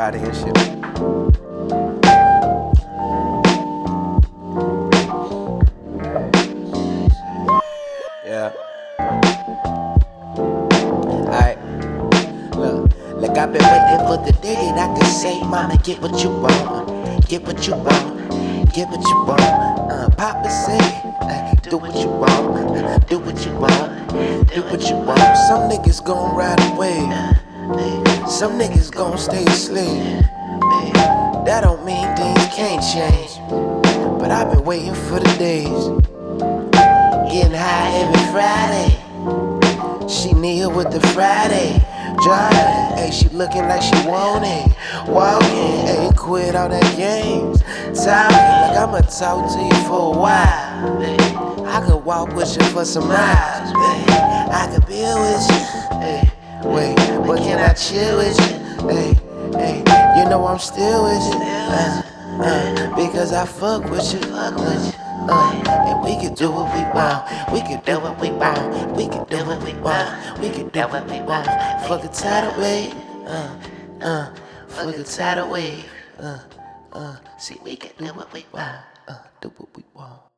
body and shit. Yeah. Alright. Look, I've been waiting for the day that I can say, mama, get what you want. Get what you want. Get what you want. Papa say, do what you want. Do what you want. Do what you want. Some niggas gon' ride away. Some niggas gon' stay asleep. That don't mean things can't change. But I've been waiting for the days. Getting high every Friday. She near with the Friday. Driving, ayy, she looking like she want it. Walking, ayy, quit all that games. Talking like I'ma talk to you for a while. I could walk with you for some miles, babe. I could be with you, ayy. Wait, but can I chill with you? Ayy, you know I'm still with you. Because I fuck with you. And we can do what we want. We can do what we want. We can do what we want. We can do what we want. Fuck a tidal wave. Fuck a tidal wave. See, we can do what we want. Do what we want.